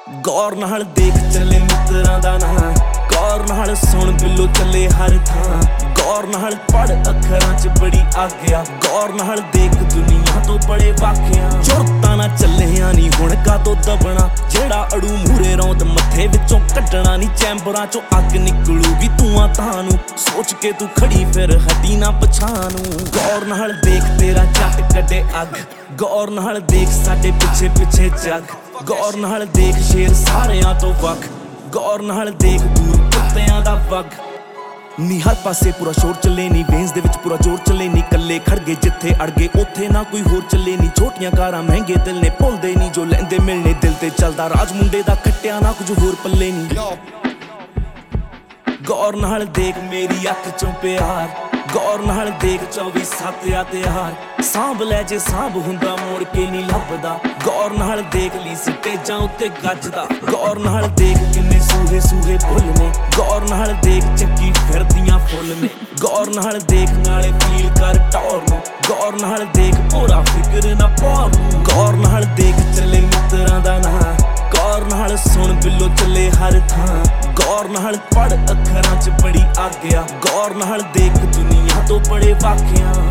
गौर नाल देख चले मित्रां दा नां, गौर नाल सुन बिल्लो चले हर थां, गौर नाल पढ़ अखरां च बड़ी आग्या, गौर नाल देख दुनिया तो बड़े वाकिया। जुरतां ना चलिया नी हुण कातों दबना, जेड़ा अड़ू मूरे रौंद मत्थे विचों कड्डना नी, चैंबरां चों अग निकलूगी धुआं तानू, सोच के तू खड़ी फिर हटी ना पछानू। गौर नाल देख तेरा जट कड्डे अग, गौर नाल देख साडे पिछे पिछे जग, गौर नाल देख शेर सारियां तो वख, गौर नाल देख दूर कुत्तियां दा वग। नी हर पासे पूरा शोर चले नी, वेन्स दे विच पूरा जोर चले नी, कल्ले खड़ गए जिथे अड़ गए उत्थे ना कोई होर चले नी, छोटियां कारां महंगे दिल ने भुलदे नी, जो लैंदे मिलने दिल ते चलदा राज मुंडे दा खट्टिया ना कुछ होर पल्ले नी। गौर नाल देख मेरी अख चों प्यार, गौर नाल देख 24/7 आ त्यार, सांभ लै जे सांभ हुंदा मुड़ के नी लभदा, गौर नाल देख ली स्टेजां उत्ते गजदा, गौर नाल देख किन्ने सूहे सूहे फुल ने, गौर नाल देख चक्की फिरदियां फुल ने, गौर नाल देख नाले फील कर टौर नूं, गौर नाल देख पूरा फिक्र ना पौर नूं, गौर नाल देख चले मित्रां दा नां, गौर नाल सुन बिल्लो चले हर थां, गौर नाल पढ़ अखरां च बड़ी आग्या, गौर नाल देख दुनिया तो बड़े वाकिया।